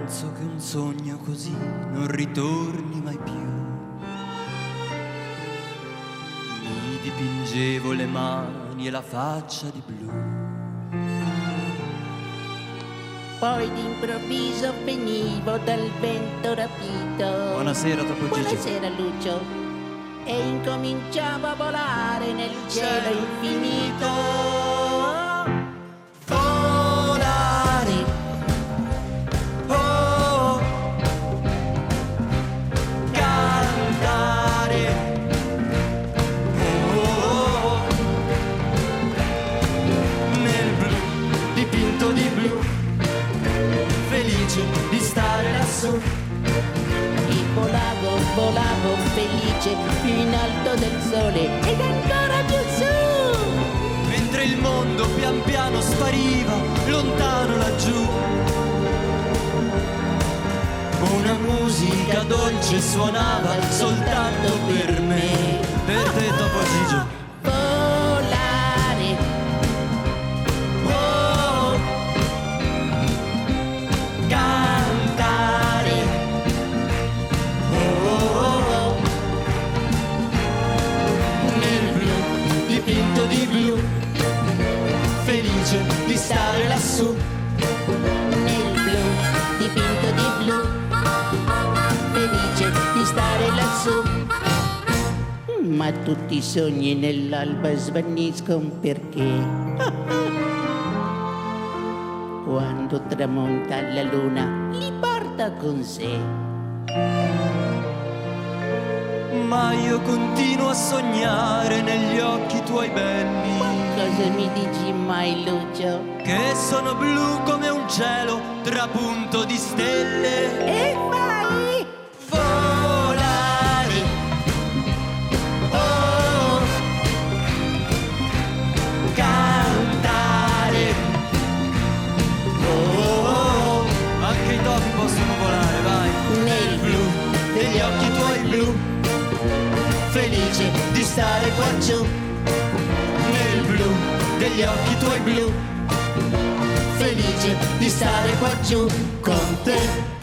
penso che un sogno così non ritorni mai più. Mi dipingevo le mani e la faccia di blu. Poi d'improvviso venivo dal vento rapito. Buonasera, Topo Gigi. Buonasera, Lucio. E incominciavo a volare nel cielo infinito. Di stare lassù. E volavo felice più in alto del sole ed ancora più su, mentre il mondo pian piano spariva lontano laggiù. Una musica dolce suonava soltanto per me, per te, Topo Gigio. Di stare lassù nel blu, dipinto di blu, felice di stare lassù. Ma tutti i sogni nell'alba svaniscono perché quando tramonta la luna li porta con sé. Ma io continuo a sognare negli occhi tuoi belli. Cosa mi dici mai, Lucio? Che sono blu come un cielo trapunto di stelle. E vai volare. Oh, cantare. Oh, anche i topi possono volare, vai. Nel blu degli occhi tuoi blu, felice di stare qua giù. Nel blu degli occhi tuoi blu, felice di stare qua giù con te.